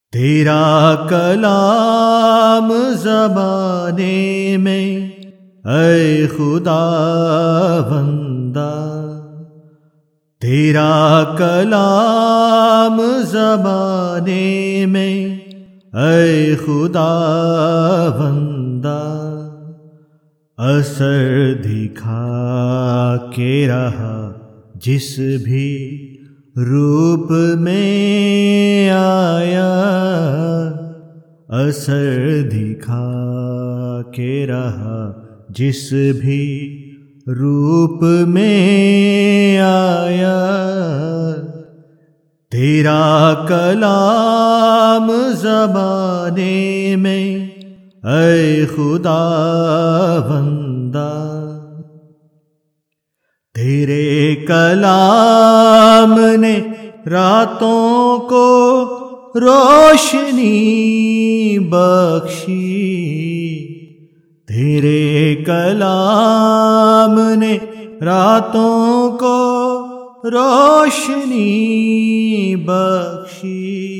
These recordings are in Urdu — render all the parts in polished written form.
تیرا کلام زبانے میں اے خدا بندہ، تیرا کلام زبانے میں اے خدا بندہ، اثر دکھا کے رہا جس بھی روپ میں آیا، اثر دکھا کے رہا جس بھی روپ میں آیا، تیرا کلام زبانے میں اے خدا بندہ، تیرے کلام نے راتوں کو روشنی بخشی، تیرے کلام نے راتوں کو روشنی بخشی،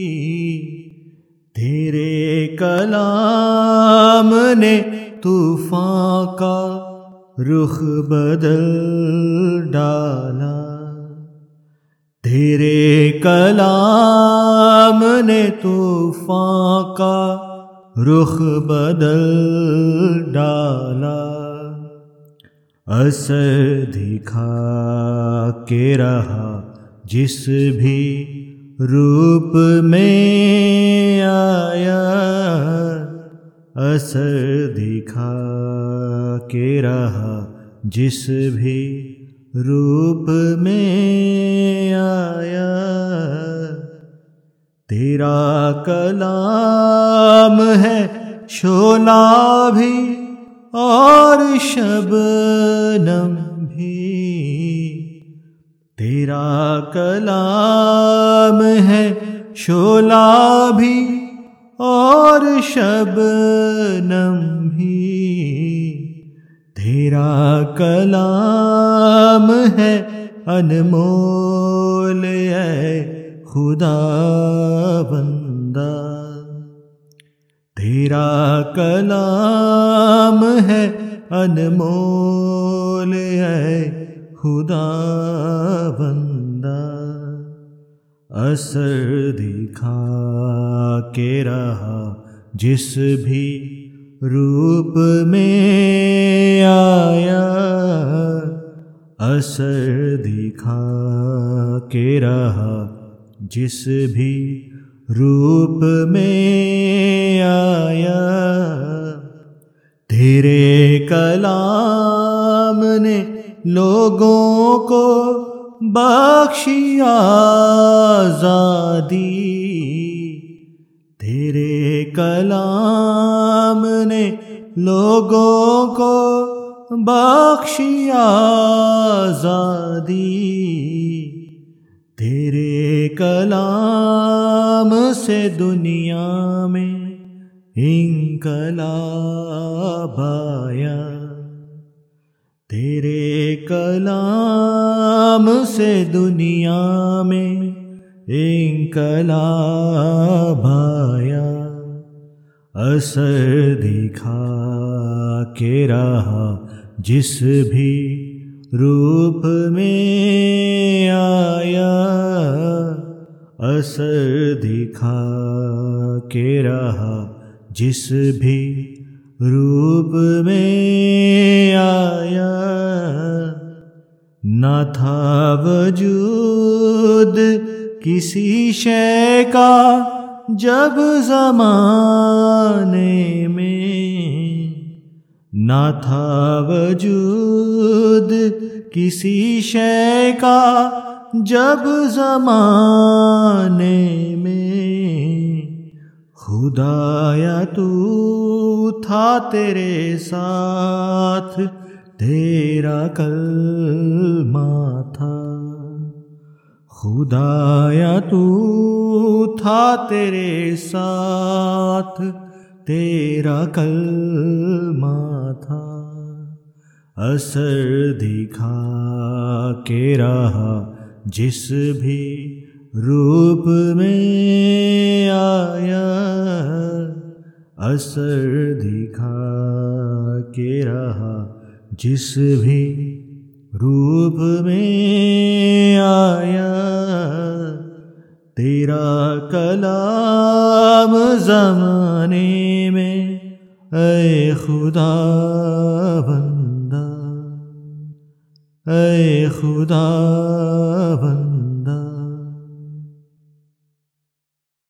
تیرے کلام نے طوفان کا رخ بدل ڈالا، تیرے کلام نے طوفان کا رخ بدل ڈالا، اثر دکھا کے رہا جس بھی روپ میں آیا، اثر دکھا کے رہا جس بھی روپ میں آیا، تیرا کلام ہے شعلہ بھی اور شبنم بھی، تیرا کلام ہے شعلہ بھی اور شبنم بھی، تیرا کلام ہے انمول اے خدا بندہ، تیرا کلام ہے انمول اے خدا بندہ، اثر دکھا کے رہا جس بھی روپ میں آیا، اثر دکھا کے رہا جس بھی روپ میں آیا، تیرے کلام نے لوگوں کو بخشی آزادی، تیرے کلام نے لوگوں کو بخشی آزادی، تیرے کلام سے دنیا میں انقلاب آیا، تیرے کلام سے دنیا میں انقلاب آیا، اثر دکھا کے رہا جس بھی روپ میں آیا، اثر دکھا کے رہا جس بھی روپ میں آیا، نہ تھا وجود کسی شے کا جب زمانے میں، نہ تھا وجود کسی شے کا جب زمانے میں، خدایا تو تھا تیرے ساتھ، تیرا کلمہ تھا، خدایا تو تھا تیرے ساتھ، تیرا کلمہ تھا، اثر دکھا کے رہا جس بھی روپ میں آیا، اثر دکھا کے رہا، جس بھی روپ میں آیا تیرا کلام زمانے میں، اے خدا بندہ، اے خدا بندہ۔